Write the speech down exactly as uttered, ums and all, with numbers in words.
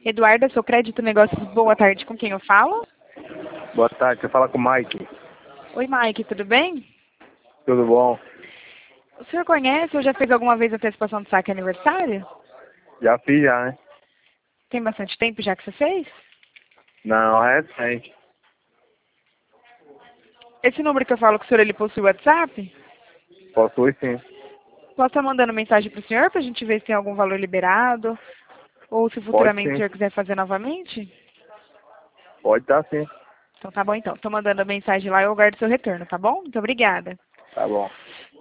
Eduarda, sou Crédito Negócios. Boa tarde, com quem eu falo? Boa tarde, você fala com o Mike. Oi, Mike, tudo bem? Tudo bom? O senhor conhece ou já fez alguma vez antecipação de saque aniversário? Já fiz já, né? Tem bastante tempo já que você fez? Não, é recente. Esse número que eu falo com o senhor, ele possui WhatsApp? Possui sim. Posso estar mandando mensagem para o senhor para a gente ver se tem algum valor liberado? Ou se Pode futuramente o sim. senhor quiser fazer novamente? Pode estar sim. Então tá bom então. Estou mandando a mensagem lá e eu aguardo seu retorno, tá bom? Muito obrigada. Tá bom.